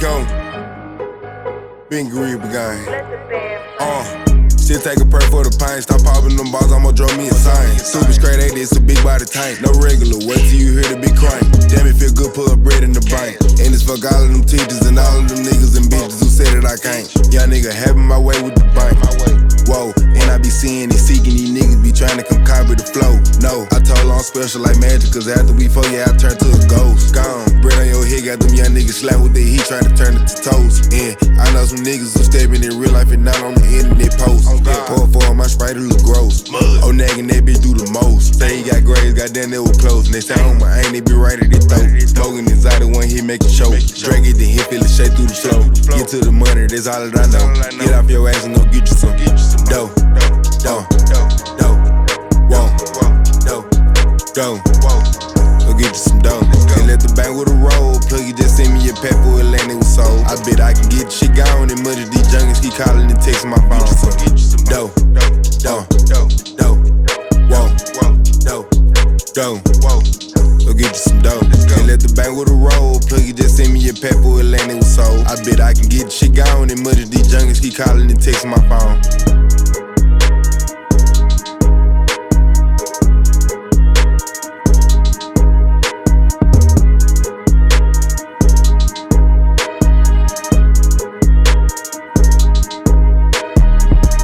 Go. Been Green gang. Still take a prayer for the pain. Stop popping them balls, I'ma draw me insane. Super straight 80, it's a big body tank. No regular, wait till you hear the big crank. Damn, it feel good, put bread in the bank. And it's fuck all of them teachers and all of them niggas and bitches who said that I can't. Young nigga having my way with the bank. Whoa, and I be seeing and seeking these niggas be trying to come copy the flow. No, I told her I'm special like magic, cause after we fuck, yeah, I turn to a ghost. Gone, bread on your head, got them young niggas slap with their heat, trying to turn it to toast. And I know some niggas who stepping in real life and not on the internet post. Pour for my Sprite, it look gross. Oh, nagging that bitch do the most. Say he got grades, goddamn, they was close. And they say, oh my, ain't they be right at their throat. Smoking inside the one hit, make it choke. Drag it, then hit, feel it shake through the flow. Get to the money, that's all that I know. Get off your ass and go get you some dough. Dough, dough, whoa, dough, dough. Go get you some dough. And let the bank with a roll. Plug, you just send me your pet for Atlanta with soul. I bet I can get shit gone. And much of these junkies keep calling and texting my phone. Dough, dough, dough, whoa, dough, dough. Go get you some dough. And let the bank with a roll. Plug, you just send me your pet for Atlanta with soul. I bet I can get shit gone. And much of these junkies keep calling and texting my phone.